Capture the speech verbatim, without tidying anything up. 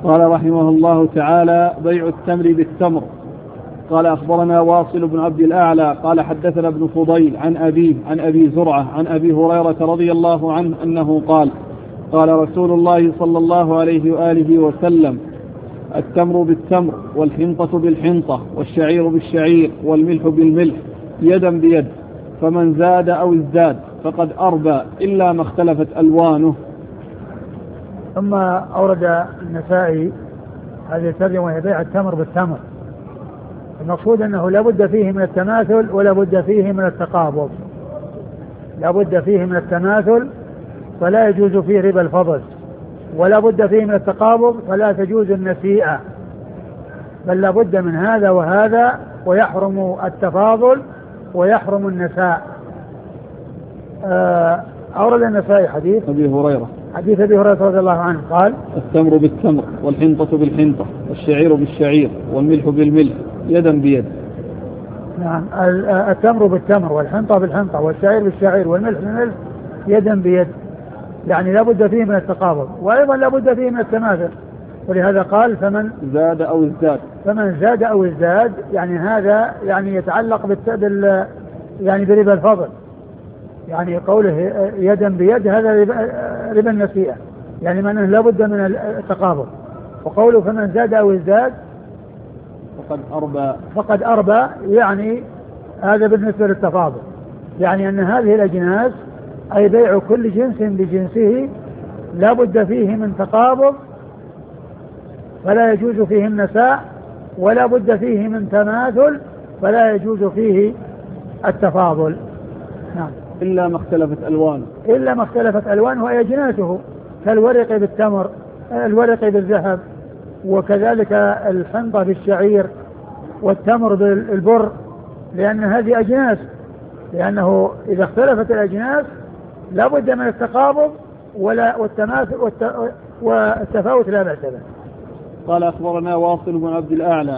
قال رحمه الله تعالى: بيع التمر بالتمر. قال أخبرنا واصل بن عبد الأعلى قال حدثنا ابن فضيل عن أبيه عن أبي زرعة عن أبي هريرة رضي الله عنه أنه قال: قال رسول الله صلى الله عليه وآله وسلم: التمر بالتمر والحنطة بالحنطة والشعير بالشعير والملح بالملح يدا بيد، فمن زاد أو ازداد فقد أربى إلا ما اختلفت ألوانه. ثم أورد النسائي هذه الترجمة وهي بيع التمر بالتمر. المقصود أنه لا بد فيه من التماثل ولا بد فيه من التقابض، لا بد فيه من التماثل فلا يجوز فيه ربا الفضل، ولا بد فيه من التقابض فلا تجوز النسيئة، بل لا بد من هذا وهذا، ويحرم التفاضل ويحرم النساء. أورد النسائي حديث أبي هريرة حديث أبي هريرة رضي الله عنه قال: التمر بالتمر والحنطة بالحنطة والشعير بالشعير والملح بالملح يدا بيد. نعم، التمر بالتمر والحنطة بالحنطة والشعير بالشعير والملح بالملح يدا بيد، يعني لا بد فيه من التقابض، وأيضا لا بد فيه من التماثل، ولهذا قال: فمن زاد أو ازداد فمن زاد أو ازداد، يعني هذا يعني يتعلق بال يعني بربا الفضل، يعني قوله يدا بيد هذا ربا النسيئة، يعني معناه لا بد من التقابض. وقوله فمن زاد أو ازداد فقد أربى فقد أربى، يعني هذا بالنسبة للتفاضل، يعني أن هذه الأجناس أي بيع كل جنس بجنسه لا بد فيه من تقابض فلا يجوز فيه النساء، ولا بد فيه من تماثل فلا يجوز فيه التفاضل. نعم، إلا ما اختلفت ألوانه إلا ما اختلفت ألوانه وهي أجناسه، كالورق بالتمر، الورق بالذهب، وكذلك الحنطة بالشعير والتمر بالبر، لأن هذه أجناس، لأنه إذا اختلفت الأجناس لا بد من التقابض ولا والتماثل والتفاوت لا بأس به. قال أخبرنا واصل بن عبد الأعلى